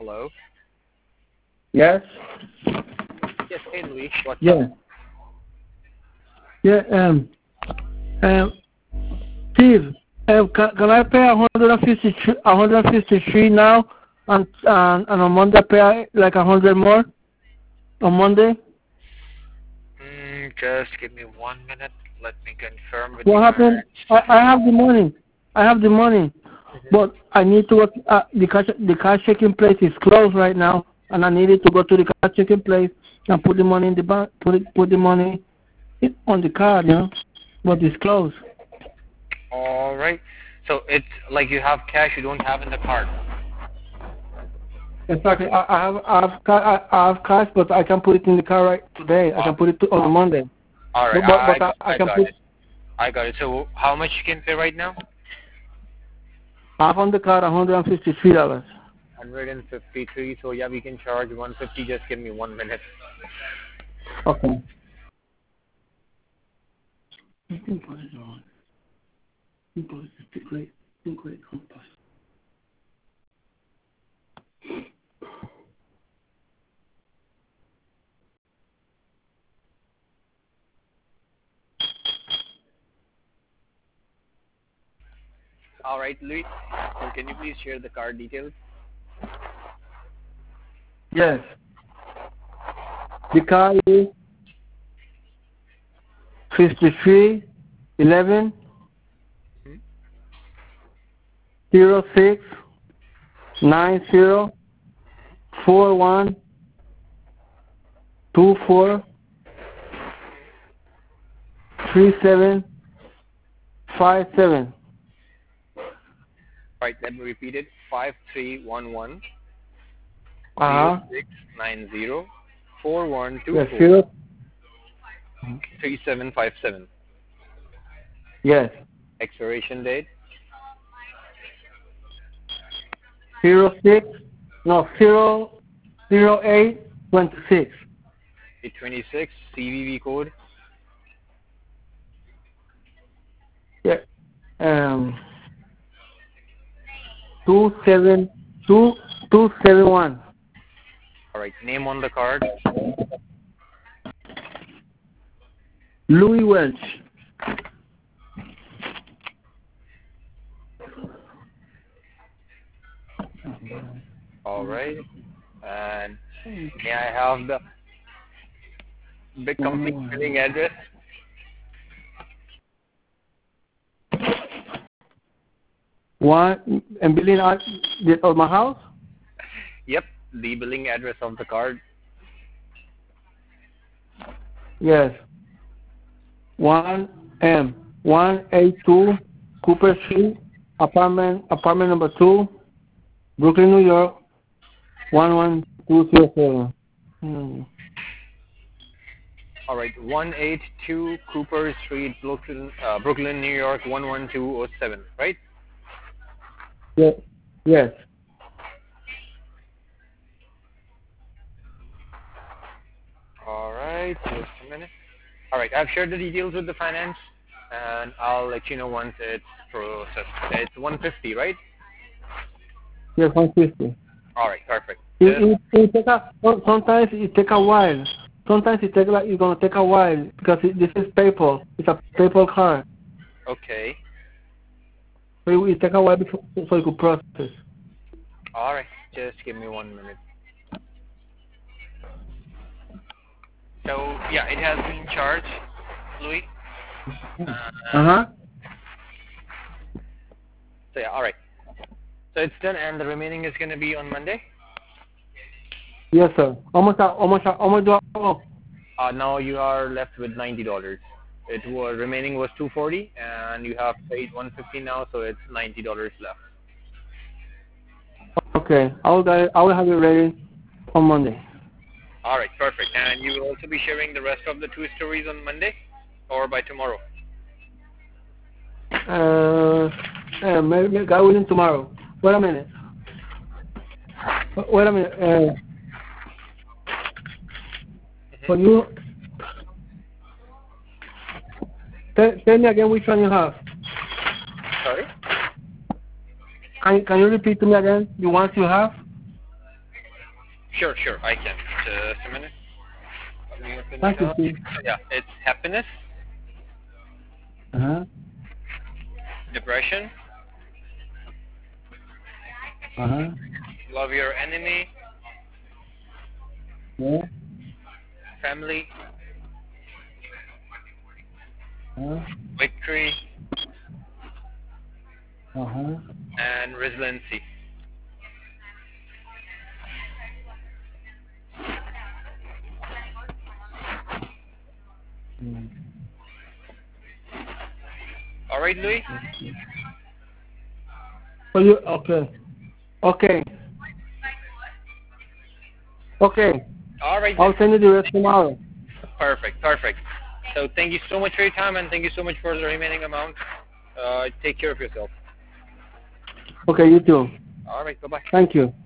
Hello. Yes. Yes, hey Louis, what's Yeah. up? Yeah. Steve, can I pay 153 now, and on Monday pay like 100 more on Monday? Just give me 1 minute. Let me confirm with What my. happened? I have the money. I have the money, but I need to go. The cash checking place is closed right now, and I needed to go to the cash checking place and put the money in the bank. Put the money on the card, but it's closed. All right. So it's like you have cash you don't have in the card. Exactly. I have cash, but I can put it in the car right today. I can put it on Monday. All right. But I I can got put it. I got it. So how much you can pay right now? I have on the card $153. 153. So yeah, we can charge 150. Just give me 1 minute. Okay. All right, Louis. So can you please share the card details? Yes. The card is 5311 06 90 41 24 37 57. Right. Let me repeat it. 5311 Uh-huh. 0690 4124 Yes, zero. 3757. Yes. Expiration date 06. No, 00826. 826. CVV code Yeah. 272 All right. Name on the card. Louis Welch. All right. And may I have the big complete billing address? One and billing of my house? Yep. The billing address of the card. Yes. 182 Cooper Street, apartment number 2, Brooklyn, New York, 11207. All right. 182 Cooper Street, Brooklyn, New York 11207. Right. Yes. Yes. All right. Just a minute. All right. I've shared the details with the finance, and I'll let you know once it's processed. It's 150, right? Yes, 150. All right. Perfect. Sometimes it take a while. Sometimes it's gonna take a while because this is PayPal. It's a PayPal card. Okay. So it take a while before so you could process. All right. Just give me 1 minute. So yeah, it has been charged, Louis. Uh-huh. So yeah. All right. So it's done, and the remaining is going to be on Monday. Yes, sir. Almost do I owe? Now you are left with $90. It was remaining was 240, and you have paid 150 now, so it's $90 left. Okay. I will have it ready on Monday. All right, perfect. And you will also be sharing the rest of the 2 stories on Monday, or by tomorrow. Maybe God willing tomorrow. Wait a minute. For you, tell me again which one you have. Sorry. Can you repeat to me again the ones you have? Sure, I can. Just a minute. Let me open Thank it you, up. Steve. Yeah, it's happiness, Uh-huh. depression, Uh-huh. love your enemy, Yeah. family, Uh-huh. victory, Uh-huh. and resiliency. Mm. All right, Louis? So you okay? Okay. Okay. All right, I'll then. send you the rest tomorrow. Perfect. So thank you so much for your time, and thank you so much for the remaining amount. Take care of yourself. Okay, you too. All right, bye-bye. Thank you.